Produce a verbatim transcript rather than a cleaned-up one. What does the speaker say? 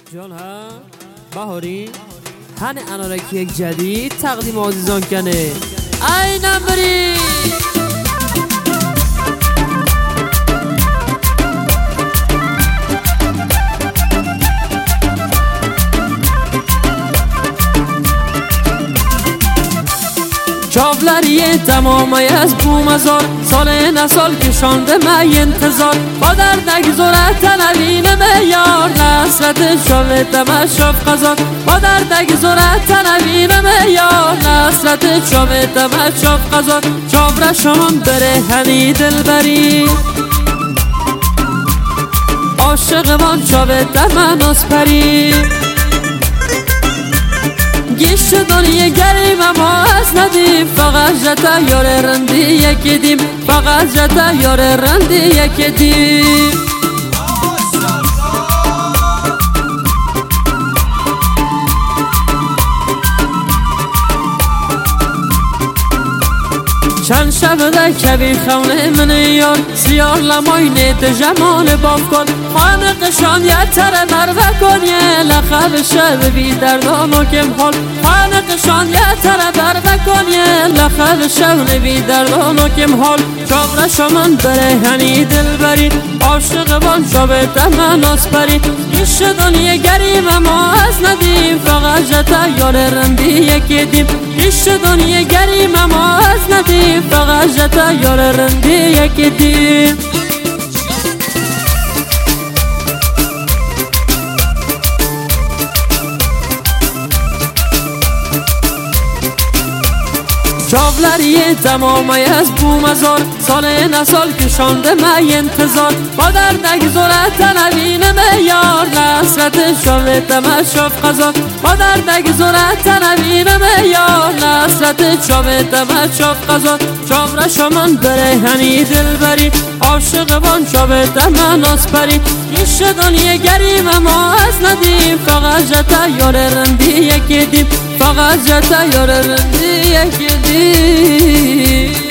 جان ها بهاری هن انارکی یک جدید تقدیم عزیزان کنه ای نمبری چاولریه تمامی از بومزار سال نسال کشانده می انتظار با درد نگذاره تنوین میار نصرت شاوه تمشاف قضار با درد نگذاره تنوین میار نصرت شاوه تمشاف قضار چاوره شمان بره هنی دل بری عاشق من شاوه تمناس پری گیش دنیا گریم اما از ندیم فقط جتا یار رندی یکی دیم فقط جتا یار رندی یکی دیم چند شب ده کبی خونه من یار سیار لمای نیت جمال باف کن خانقشان یه تره مروه کن یه لخب شب بی دردان و کم حال خانقشان یه تره مروه کن یه لخب شب بی دردان و کم حال چاوره شمان بره هنی دل بری عاشق بان شابه تمناس پری ایش دنیا گریم اما از ندیم فقط جتا یار رندی یکی دیم ایش دنیا گریم اما از ندیم فقط جتا یار رندی یکی دیم چاولریه تمامی از بومزار سال نسال کشانده می انتظار با درد نگذاره تنوین میار نصرت شاوه تمشاف قضار با درد نگذاره تنوین میار نصرت شاوه تمشاف قضار چاوره شمان بره هنی دل بری عاشق بان شاوه تمناس پری ایش دنیا گریم اما از ندیم فقط جتا یار رندی یکی دیم فقط جتا یار رندی یکی دیم